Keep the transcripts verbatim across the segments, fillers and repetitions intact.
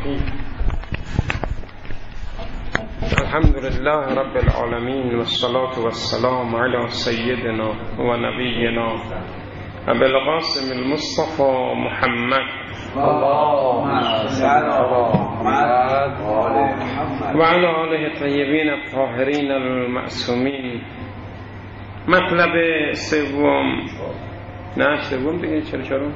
الرحیم. الحمد لله رب العالمین والصلاة والسلام علی سیدنا و نبینا ابی القاسم المصطفى محمد و علی آله الطیبین الطاهرین المعصومین. مطلب سوم نه سوم دیگه چرا چرا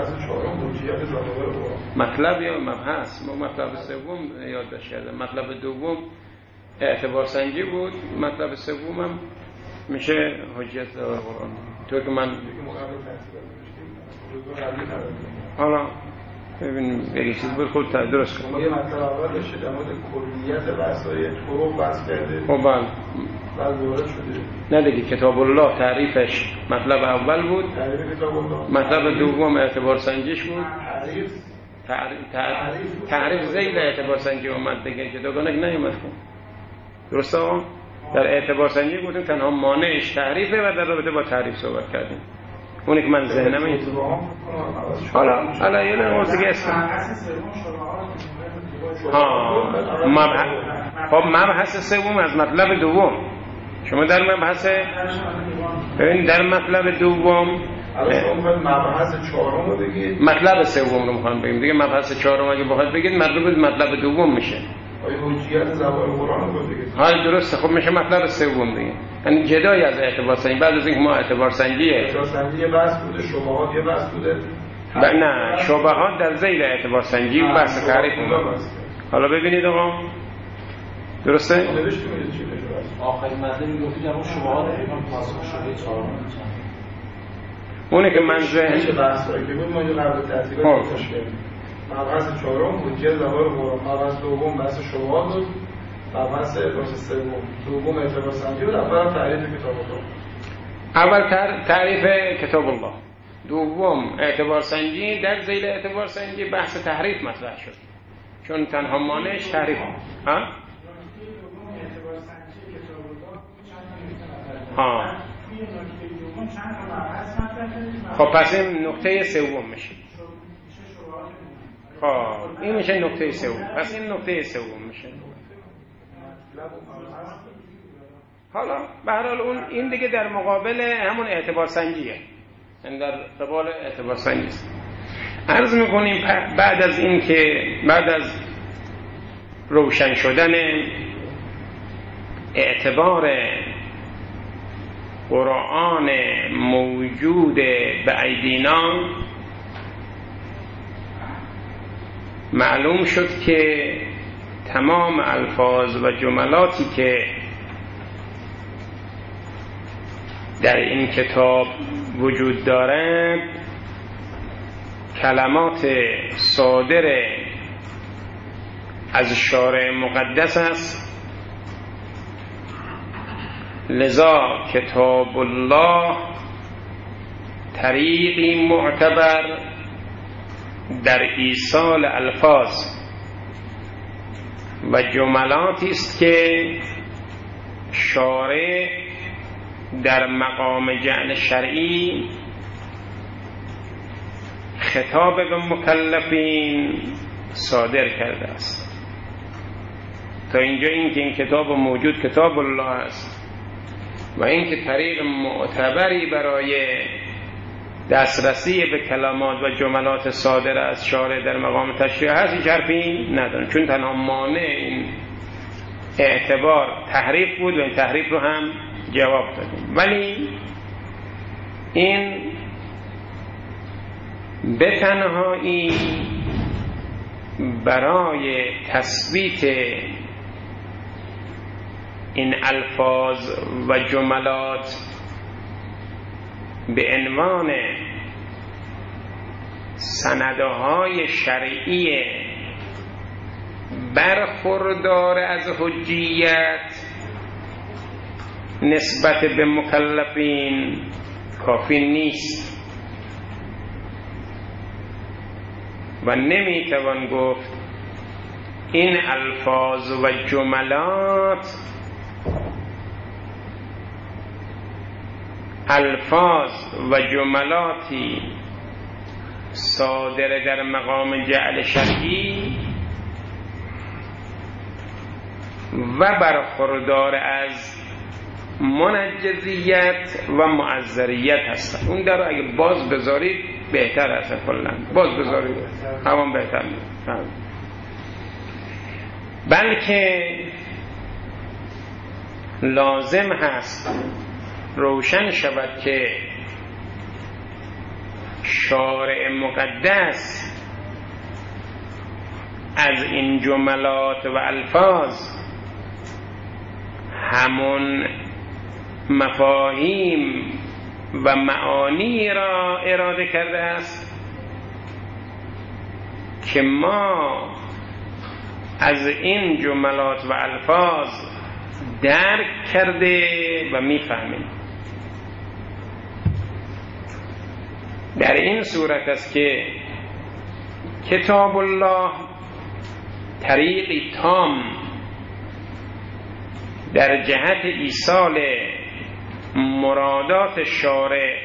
مطلب یا مبحث ما مطلب سوم یادداشت کردم. مطلب دوم اعتبار سنجی بود، مطلب سوم هم میشه حجت قرآن. تو که من حالا ببین یه چیز بود خود درست کنم. یه مطلب اول داشته در مورد کلیت وسایل حروف بحث کرده. خب بله بعد دوباره شده نه دیگه کتاب الله تعریفش مطلب اول بود، تعریف کتاب الله. مطلب دوم اعتبار سنجیش بود. تعریف تعریف تعریف, تعریف زیل اعتبار سنجی اومد دیگه که دوگانه نیومد. درسته آقا؟ در اعتبار سنجی گفتیم تنها مانعش تعریفه و در رابطه با تعریف صحبت کردیم. اونی که من ذهنم این حالا حالا یه نه موسیقی اسم ها مبحث. خب مبحث سوم از مطلب دوم. شما در مبحث ببین در مطلب دوم مبحث چهارم رو بگید، مطلب سوم رو میخوام بگیم دیگه. مبحث چهارم اگه بخواد بگید مطلب مطلب دوم میشه. آیا حجیت زبان قرآن رو بگید؟ حال درسته. خب میشه مطلب سوم دیگه. یعنی جدای از اعتبار سنجی. بعد از اینکه ما اعتبار سنجیه اعتبار سنجی یه بحث بوده، شبهات یه بحث بوده. نه شبهات در ذیل اعتبار سنجی و بحث تعریف اون. حالا ببینید آقا درسته؟ نوشتیم چی بشه آخرین مطلبی گفتید اما شبهات امام پاسخ شده چهارم. اونه که من ذهن چه بحثایی که بود ما یه قبل ترتیبات گذاشته کردیم. مبحث چهارم حجیت زبان قرآن، مبحث دوم بحث شبهات بود، مبحث سوم دوم اعتبار سنجی بود، اول تعریف کتاب الله. اول تعریف کتاب الله، دوم اعتبار سنجی. در ذیل اعتبار سنجی بحث تحریف مطرح شد چون تنها مانعش تحریف. ها ها خب پس این نقطه سوم میشه. خب این میشه نقطه سوم. پس این نقطه سوم میشه. حالا به هر حال اون این دیگه در مقابل همون اعتبار سنجیه، این در قبال اعتبار سنجی است. عرض میکنیم بعد از این که بعد از روشن شدن اعتبار قرآن موجود به ایدینا، معلوم شد که تمام الفاظ و جملاتی که در این کتاب وجود دارد کلمات صادر از شارع مقدس است. لذا کتاب الله طریقی معتبر در ایصال الفاظ و جملاتی است که شارع در مقام جعل شرعی خطاب به مکلفین صادر کرده است. تا اینجا این که این کتاب موجود کتاب الله است و این که طریق معتبری برای دسترسی به کلمات و جملات صادر از شارع در مقام تشریع هست، هیچ حرفی ندارن چون تنها مانع این اعتبار تحریف بود و این تحریف رو هم جواب دادیم. ولی این به تنهایی برای تثبیت این الفاظ و جملات به عنوان سندهای شرعی برخوردار از حجیت نسبت به مکلفین کافی نیست و نمیتوان گفت این الفاظ و جملات الفاظ و جملاتی صادر در مقام جعل شرعی و برخوردار از منجزیت و معذریت هستن. اون در اگه باز بذارید بهتر هست، کلا باز بذارید همون بهتر میشه. بلکه لازم هست روشن شود که شارع مقدس از این جملات و الفاظ همون مفاهیم و معانی را اراده کرده است که ما از این جملات و الفاظ درک کرده و میفهمیم. در این صورت است که کتاب الله طریقی تام در جهت ایصال مرادات شارع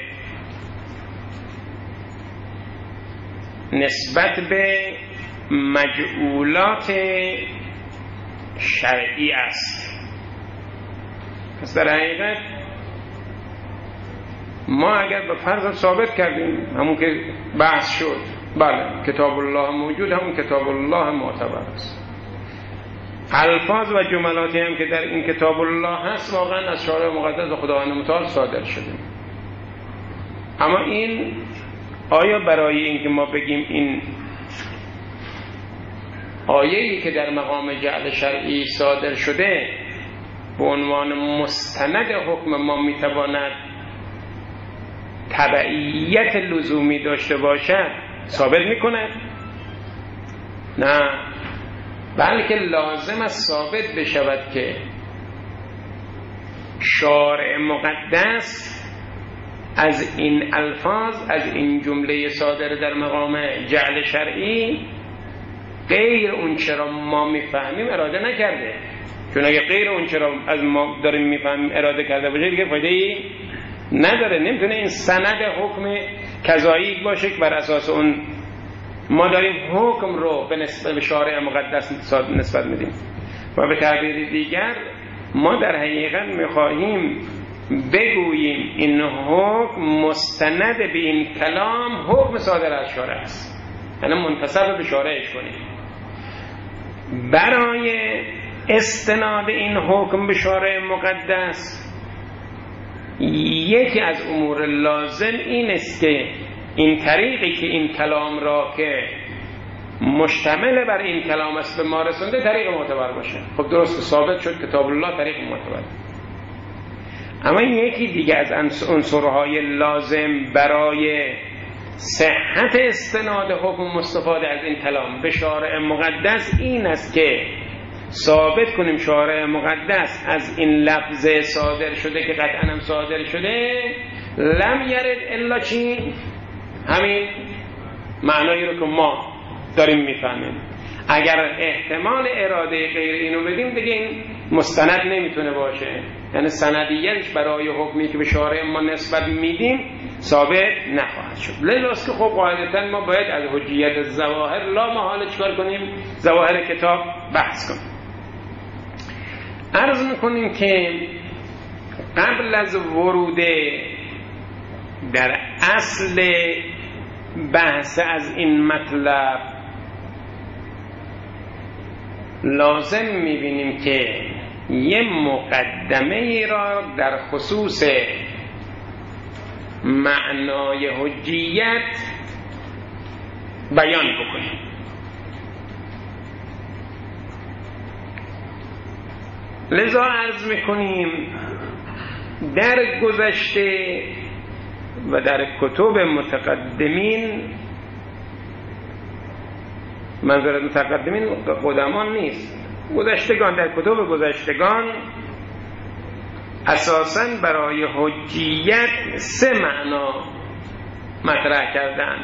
نسبت به مجعولات شرعی است. پس در حقیقت ما اگر به فرض ثابت کردیم همون که بحث شد، بله کتاب الله موجود، همون کتاب الله معتبر است. الفاظ و جملاتی هم که در این کتاب الله هست واقعا از شارع مقدس و خداوند متعال صادر شده. اما این آیا برای اینکه ما بگیم این آیه‌ای که در مقام جعل شرعی صادر شده به عنوان مستند حکم ما میتواند تبعیت لزومی داشته باشد ثابت میکند؟ نه، بلکه لازم است ثابت بشود که شارع مقدس از این الفاظ، از این جمله صادر در مقام جعل شرعی غیر اون چرا ما میفهمیم اراده نکرده. چون اگه غیر اون چرا از ما داریم میفهمیم اراده کرده باشه دیگه فایده ای نداره. نمیتونه این سند حکم قضایی باشه که بر اساس اون ما داریم حکم رو به نسبت به شارع مقدس نسبت میدیم. و به تعبیر دیگر ما در حقیقت میخواهیم بگوییم این حکم مستند به این کلام حکم صادر از شارع است، یعنی منتسب به شارعش کنیم. برای استناد این حکم به شارع مقدس یکی از امور لازم این است که این طریقی که این کلام را که مشتمل بر این کلام است به ما رسونده طریق معتبر باشه. خب درست ثابت شد کتاب الله طریق معتبر. اما یکی دیگه از عنصرهای لازم برای صحت استناد حکم مستفاده از این کلام به شارع مقدس این است که ثابت کنیم شارع مقدس از این لفظ صادر شده که قطعا هم صادر شده لم یرد الا چی؟ همین معنایی رو که ما داریم میفهمیم. اگر احتمال اراده غیر اینو بدیم دیگه این مستند نمیتونه باشه، یعنی سندیتش برای حکمی که به شارع ما نسبت میدیم ثابت نخواهد شد. لذاست که خب قاعدتا ما باید از حجیت ظواهر لا محاله چکار کنیم؟ ظواهر کتاب بحث کنیم. عرض میکنیم که قبل از ورود در اصل بحث از این مطلب لازم میبینیم که یه مقدمه ای را در خصوص معنای حجیت بیان بکنیم. لذا عرض میکنیم در گذشته و در کتب متقدمین، منظور متقدمین قدمان نیست، گذشتگان، در کتب گذشتگان اساساً برای حجیت سه معنا مطرح کردن،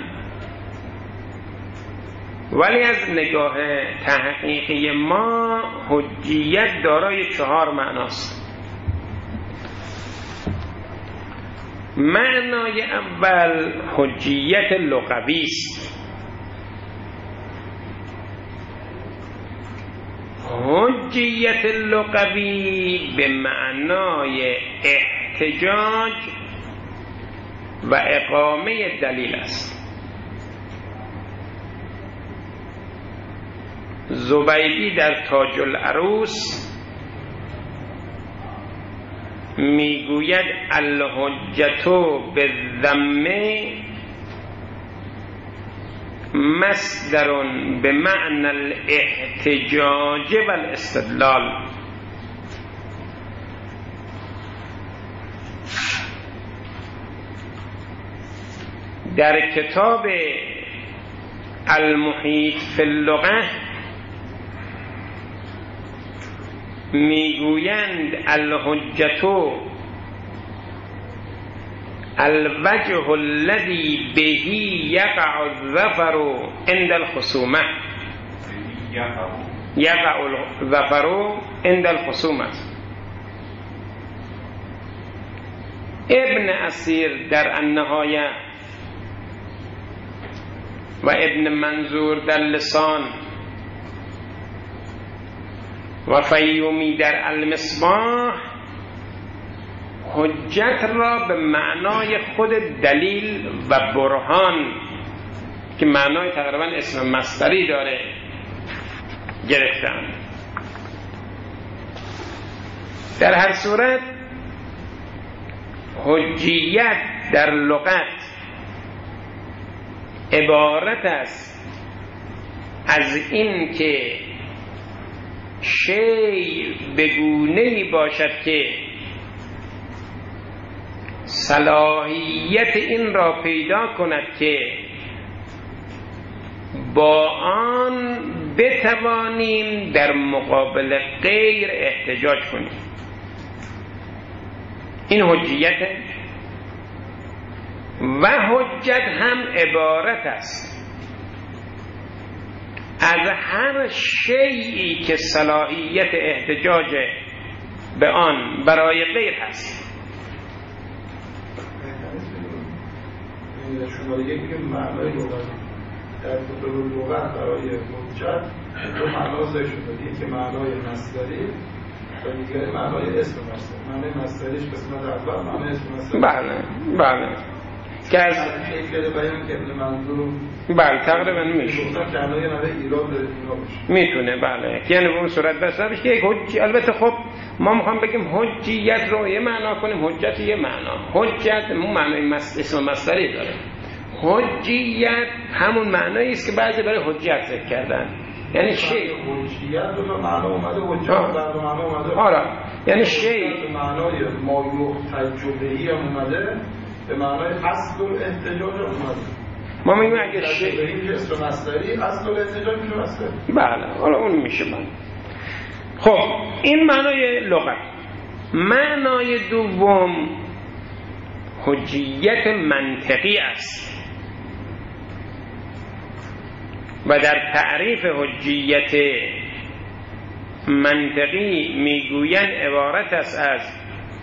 ولی از نگاه تحقیقی ما حجیت دارای چهار معناست. معنای اول حجیت لغوی است. حج حجیت لغوی به معنای احتجاج و اقامه دلیل است. زبیدی در تاج العروس میگوید الحجتو به ذمه مصدر به معنی الاحتجاج و الاستدلال. در کتاب المحیط فی اللغة میگویند الحجتو الوجه الذي به یقع الظفر عند الخصومه یقع الظفر عند الخصومه. ابن اسیر در النهایه و ابن منظور در لسان و فیومی در المصباح حجت را به معنای خود دلیل و برهان که معنای تقریبا اسم مصدری داره گرفتن. در هر صورت حجیت در لغت عبارت است از این که شیء به گونه‌ای باشد که صلاحیت این را پیدا کند که با آن بتوانیم در مقابل غیر احتجاج کنیم. این حجیت و حجت هم عبارت است از هر شیئی که صلاحیت احتجاج به آن برای غیر هست. شما دیگه که معنای لغت در کتب لغت برای حجت دو معنا ذکر شده، که معنای مصدری و دیگری معنای اسم مصدر. معنای مصدریش قسمت اول، معنای اسم مصدر. بله بله که از شکل بیان که ابن منظور بله تقریبا میشه گفتم که معنای نوع ایراد داره اینا باشه میتونه. بله یعنی به اون صورت بسازش که یک حجی. البته خب ما میخوام بگیم حجیت رو یه معنا کنیم، حجت یه معنا. حجت همون معنای مصدر اسم مصدری داره. حجیت همون معنایی است که بعضی برای حجت ذکر کردن، یعنی شی حجیت دو تا معنا اومده، حجت دو معنا اومده. آره یعنی شی به معنای ما یحتجبهی هم اومده، به معنای اصل الاحتجاج هم اومده. ما میگیم اگه شی به اسم مصدری اصل الاحتجاج میشه مصدر. بله حالا اون میشه. من خب این معنای لغت. معنای دوم حجیت منطقی است و در تعریف حجیت منطقی میگویند عبارت است از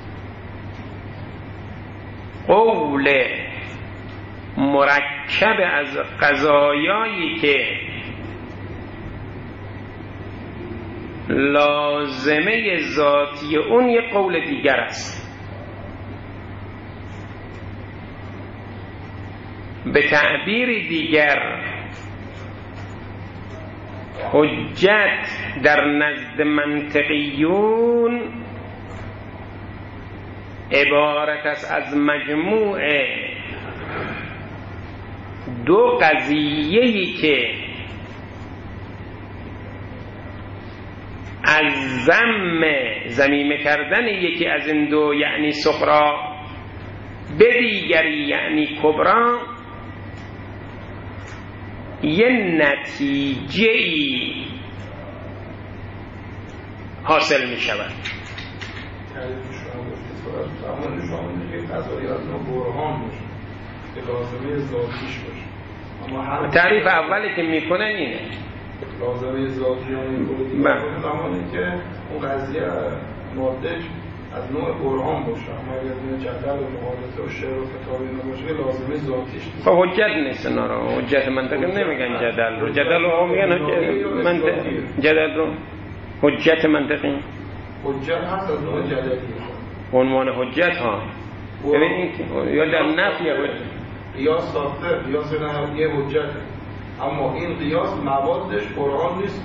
قول مرکب از قضایایی که لازمه ذاتی اون یک قول دیگر است. به تعبیر دیگر حجت در نزد منطقیون عبارت است از مجموع دو قضیه‌ای که از ذم ذمیمه کردن یکی از این دو یعنی صغرا به دیگری یعنی کبرا یه نتیجه‌ای حاصل می شود. زمانی شما میگه قضایی از نوع برهان باشه که لازمه ذاتیش باشه. تعریف اولی که میکنن اینه لازمه ذاتی هم میکنه زمانی که اون قضیه مادهش از نوع برهان باشه. اما اگر از نوع جدل و مقالطه و شعر و کتابی نباشه که لازمه ذاتیش نیست. خب حجت نیست. اینا رو حجت منطقی نمیگن، جدل رو. جدل رو میگن منطق جدل رو حجت منطقی حجت هست از نوع جدلی عنوان حجت ها ببینید یا در نفی حجت قیاس ساخته قیاس نه یه حجت، اما این قیاس موادش قرآن نیست.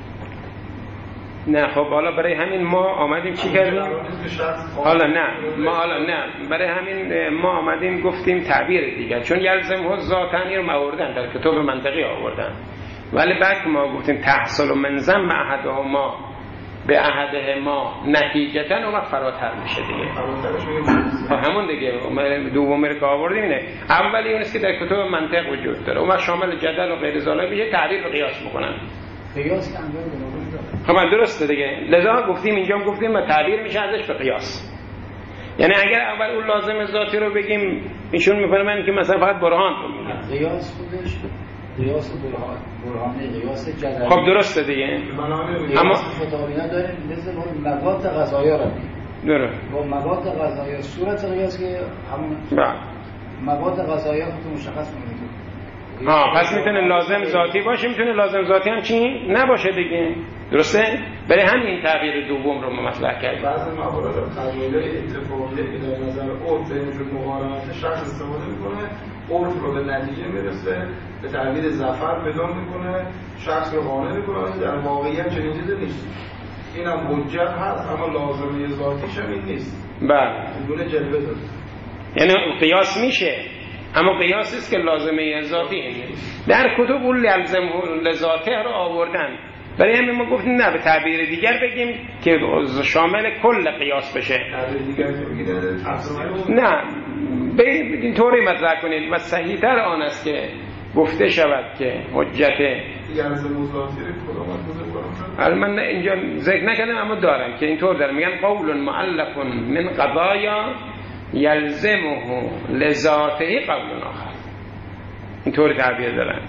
نه خب حالا برای همین ما آمدیم چی کردیم؟ حالا نه ما حالا نه برای همین ما آمدیم گفتیم تعبیر دیگر، چون یلزم ها ذاتن رو آوردن در کتاب منطقی آوردن، ولی بعد ما گفتیم تحصل و منظم معهده ما به عهده ما نتیجتن اون وقت فراتر میشه دیگه. همون دیگه دومی رو که آوردیم اینه. اولی اونست که در کتاب منطق وجود داره، اون وقت شامل جدل و غیر ذالک میشه، تعبیر رو قیاس میکنن. قیاس خب درسته دیگه. لذا گفتیم اینجا گفتیم و تعبیر میشه ازش به قیاس. یعنی اگر اول اون لازم ذاتی رو بگیم ایشون میفهمن که مثلا فقط برهان رو میگن. قیاس خودش قیاس برهان برهانی قیاس جدلی. خب درسته دیگه. اما خطابینا داریم مثل مواد غذایی رو داره. با مواد غذایی صورت قیاس که همون بله. مواد غذایی خودت مشخص کنید. ها پس میتونه لازم ذاتی باشه، میتونه لازم ذاتی هم چی نباشه دیگه. درسته؟ برای همین تعبیر دوم رو مطرح کردیم. بعضی موارد قضایی اتفاقی که در نظر عرف بینشون مقارنات شخص استفاده میکنه، عرف رو به نتیجه میرسه، به تعبیر ظفر پیدا میکنه، شخص رو قانع میکنه، در واقعیت چنین چیزی نیست. این هم حجت هست اما لازمه ذاتیش هم این نیست. بله. بدون جلوه داره. یعنی قیاس میشه اما قیاس است که لازمه ذاتی نیست. در کتب اون لازم لذاته رو آوردن، برای همین ما گفتیم نه به تعبیر دیگر بگیم که شامل کل قیاس بشه. تعبیر دیگر که نه به این طوری مطرح کنید و صحیح تر آن است که گفته شود که حجت یلزم ذاتی رو کدام من اینجا ذکر نکردم اما دارم که اینطور دارم، میگن قول معلق من قضایا یلزمه لذاته قول آخر، اینطور تعبیر دارن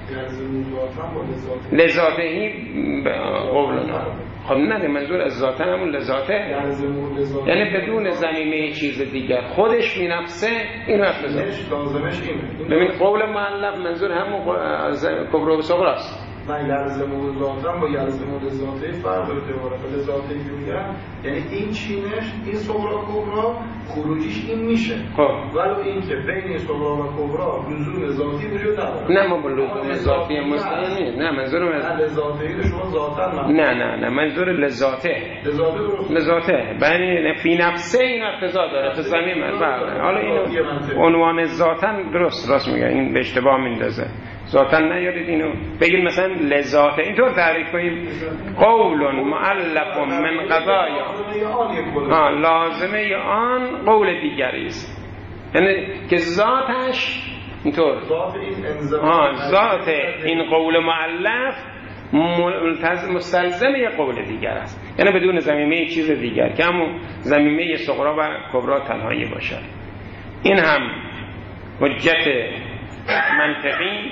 لذاته قول آخر. خب نه منظور از ذاته همون لذاته، یعنی بدون ضمیمه چیز دیگر خودش می نفسه این حرف لازمش اینه. ببین قول معلق منظور همون کبر و صغرا است. من یلزم ذاتم با یلزم ذاته فرق داره. عبارت ذاته که میگم یعنی این چینش این صغرا کبرا خروجیش این میشه. خب ولی این که بین صغرا و کبرا لزوم ذاتی وجود نداره. نه ما با لزوم ذاتی مستقیم نه منظورم از لذاته شما ذاتن نه نه نه منظور لذاته لذاته درست لذاته ببین فی نفسه این اقتضا داره تو زمین من بله. حالا اینو عنوان ذاتن درست راست میگه، این به اشتباه میندازه. ذاتن نیارید اینو بگید مثلا لذاته اینطور تعریف کنید قول معلق من قضایا ها لازمه آن قول دیگری است، یعنی که ذاتش اینطور ها ذات این قول معلق مستلزم یک قول دیگر است، یعنی بدون ضمیمه چیز دیگر که همون ضمیمه صغرا و کبرا تنهایی باشد. این هم حجت منطقی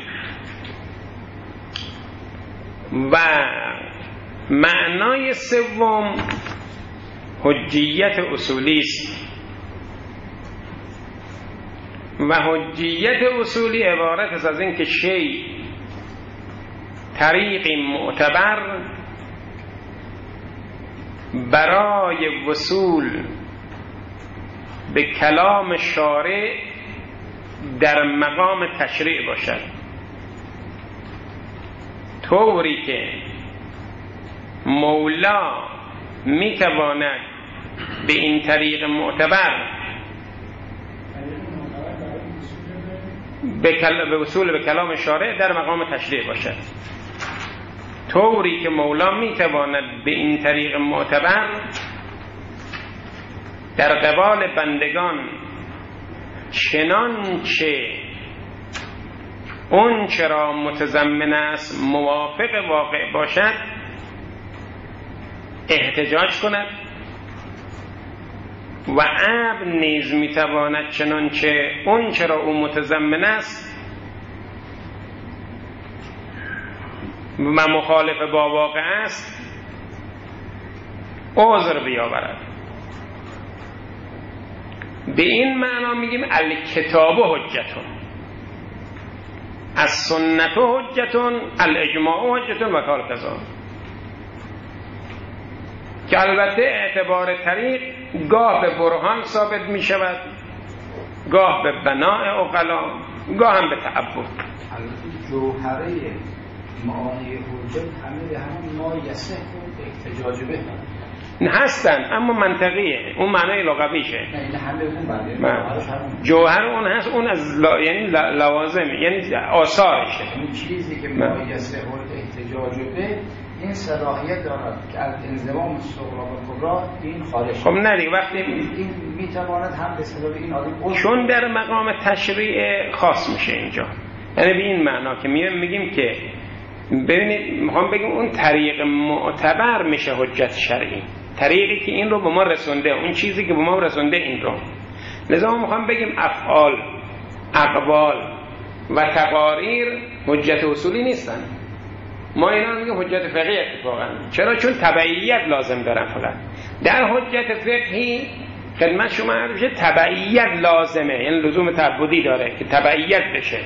و معنای سوم حجیت اصولی است و حجیت اصولی عبارت است از این که شیء طریق معتبر برای وصول به کلام شارع در مقام تشریع باشد، طوری که مولا میتواند به این طریق معتبر به, کل... به وصول به کلام شارع در مقام تشریع باشد، طوری که مولا میتواند به این طریق معتبر در قبال بندگان چنانچه اون چرا متضمن است موافق واقع باشد احتجاج کند و عبد نیز میتواند چنانچه اون چرا او متضمن است و مخالف با واقع است عذر بیاورد. به این معنا میگیم الکتاب حجتون، از سنت حجتون، الاجماع حجتون و کار کذا. که البته اعتبار طریق گاه به برهان ثابت می شود، گاه به بناء عقلا، گاه هم به تعبد. البته جوهره معانی حجت همه به همون ما یصح و احتجاج به هستن، اما منطقیه، اون معنای لغویشه. نه این همه اون بنده جوهر اون هست، اون از لا... یعنی لوازم، یعنی آثارشه. این چیزی که ما یصح و احتجاج به این صلاحیت دارد که از انضمام الصغرا و کبرا این خارج. خب نه دیگه وقتی این میتواند هم به سبب این آدم چون در مقام تشریع خاص میشه اینجا، یعنی به این معنا که میگیم که ببینید میخوام بگم اون طریق معتبر میشه حجت شرعی، طریقی که این رو به ما رسونده، اون چیزی که به ما رسونده این رو. لذا ما میخوام بگیم افعال، اقوال و تقاریر حجت اصولی نیستن. ما اینا رو میگیم حجت فقهی اتفاقا. چرا؟ چون تبعیت لازم دارن. فقط در حجت فقهی خدمت شما عرض بشه تبعیت لازمه، یعنی لزوم تعبدی داره که تبعیت بشه.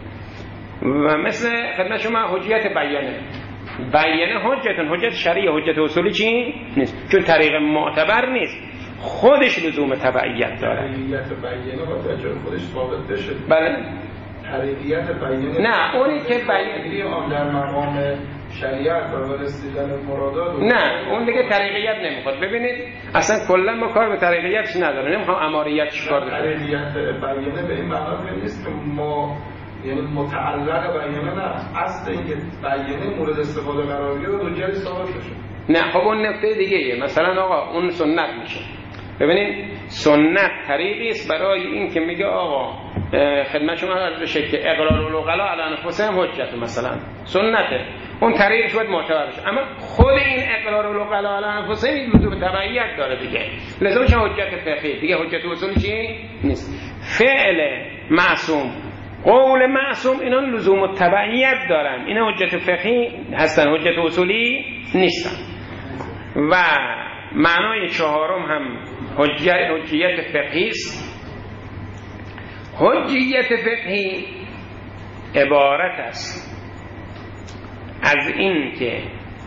و مثل خدمت شما حجیت بیانه، بیانه حجتون، حجت شرعی، حجت اصولی چی؟ نیست، چون طریق معتبر نیست، خودش لزوم تبعیت داره. طریقیت بیانه باید چون خودش ثابت بشه. بله طریقیت بیانه نه، اونی که بیانه در مقام شریعت برای رسیدن مرادات، نه اون دیگه طریقیت نمیخواد. ببینید اصلا کلا ما کار به طریقیتش نداره، نمیخوام اماریتش کار بکنیم. طریقیت بیانه به این معنا نیست که ما یعنی متعلق بیانه، نه، اصل اینکه بیانه مورد استفاده قرار گرفت و جری ثابت بشه. نه خب اون نکته دیگه ایه. مثلا آقا اون سنت میشه. ببینید سنت طریقی است برای این که میگه آقا خدمت شما عرض بشه که اقرار العقلا علی انفسهم حجت، مثلا سنته، اون طریقش باید معتبر بشه، اما خود این اقرار العقلا علی انفسهم این لزوم تبعیت داره دیگه، لازم میشه حجت فقهی دیگه. حجت اصولی چی نیست. فعل معصوم، قول معصوم، اینا لزوم تبعیت دارن، اینا حجت فقهی هستن، حجت اصولی نیستن. و معنای چهارم هم حجیت حجیت فقهی است. حجیت فقهی عبارت است از این که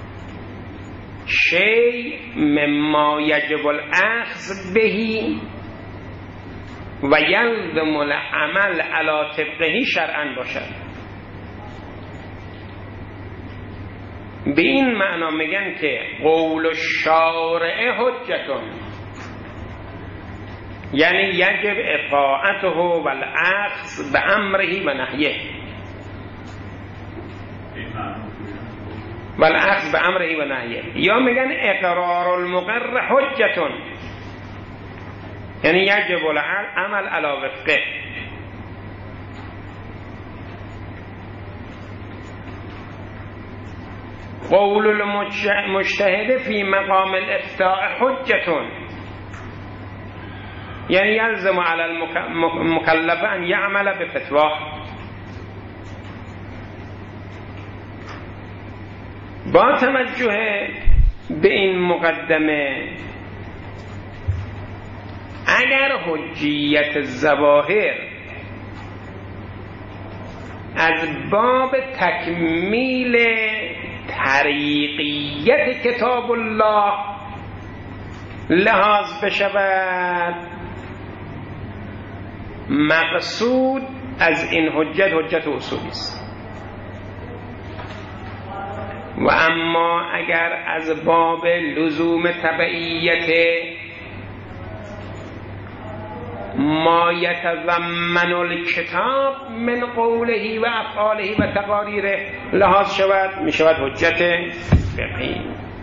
شیء مما یجب الاخذ بهی و یلزم العمل علی طبقه شرعا باشد. به این معنا میگن که قول الشارع حجتون، یعنی یجب اطاعته و الاخذ به امره و نهیه، و الاخذ به امره و نهیه. یا میگن اقرار المقر حجتون، یعنی یجب العمل علی وفقه. قول المجتهد فی مقام الافتاء حجتون، یعنی یلزم علی المکلف ان یعمل بفتواه. با توجه به این مقدمه، اگر حجیت ظواهر از باب تکمیل طریقیت کتاب الله لحاظ بشود، مقصود از این حجت حجت اصولی است. و اما اگر از باب لزوم تبعیت ما یتضمن الکتاب من قوله و افعاله و تقاریره لحاظ شود، می شود حجت فقهی.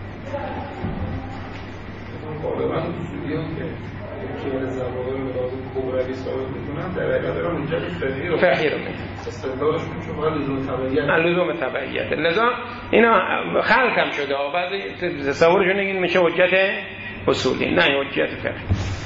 غالبا اصولیان که که زواهر لازم کبرایی ثابت میکنن در واقع دارن حجت فقهی رو فقهی رو میگن، استدلالشون شما لزوم تبعیت لزوم تبعیت. لذا اینا خلق هم شده، بعضی تصورشون این میشه حجت اصولی، نه حجت فقهی.